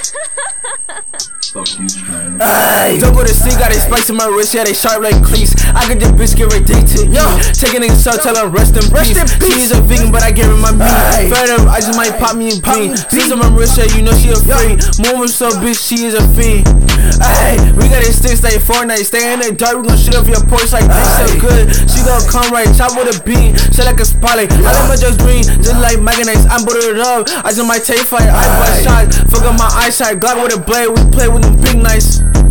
Fuck you, China. Ay, don't go to sleep, got a spice in my wrist, yeah, they sharp like cleats. I get the bitch get addicted, yo. Take a nigga shot, tell her rest in peace. She's a vegan, but I give her my meat. Fed up, I just might pop me a bean. Since on my wrist, yeah, you know she a free. Moving so bitch, she is a fiend. Ay, we got these sticks like Fortnite. Stay in the dark, we gon' shoot up your porch like this so good. She gon' come right, chop with a beam. Shit like a spotlight. I let my drugs green, just like Magnite. I'm booted up, I just might take flight. I buy shots, fuck up my eyesight. Glock with a blade, we play with them big knives.